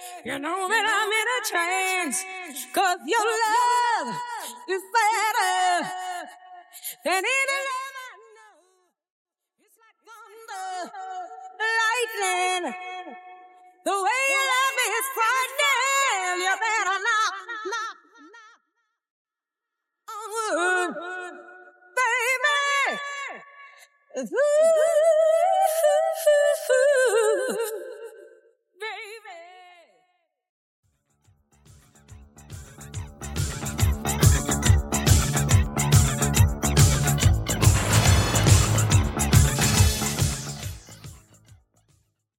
You know that I'm in a trance, 'cause your love is better than any love I know. It's like thunder, lightning. The way your love is frightening, you better knock on wood, baby. Ooh.